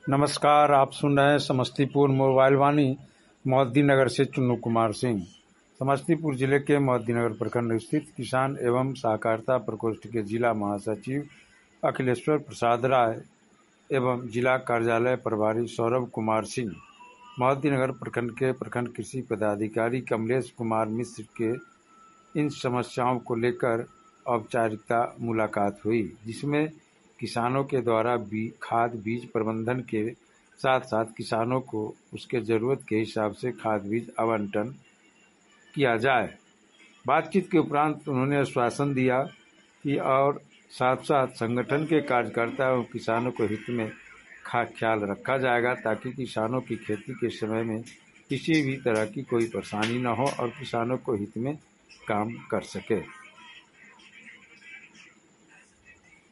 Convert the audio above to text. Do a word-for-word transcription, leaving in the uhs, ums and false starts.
नमस्कार, आप सुन रहे हैं समस्तीपुर मोबाइल वाणी। मोहद्दीनगर से चुन्नू कुमार सिंह। समस्तीपुर जिले के मोहद्दीनगर प्रखंड स्थित किसान एवं सहकारिता प्रकोष्ठ के जिला महासचिव अखिलेश्वर प्रसाद राय एवं जिला कार्यालय प्रभारी सौरभ कुमार सिंह, मोहद्दीनगर प्रखंड के प्रखंड कृषि पदाधिकारी कमलेश कुमार मिश्र के इन समस्याओं को लेकर औपचारिकता मुलाकात हुई, जिसमें किसानों के द्वारा बी, खाद बीज प्रबंधन के साथ साथ किसानों को उसके ज़रूरत के हिसाब से खाद बीज आवंटन किया जाए। बातचीत के उपरांत उन्होंने आश्वासन दिया कि और साथ साथ संगठन के कार्यकर्ता एवं किसानों को हित में ख्याल रखा जाएगा, ताकि किसानों की खेती के समय में किसी भी तरह की कोई परेशानी न हो और किसानों को हित में काम कर सके।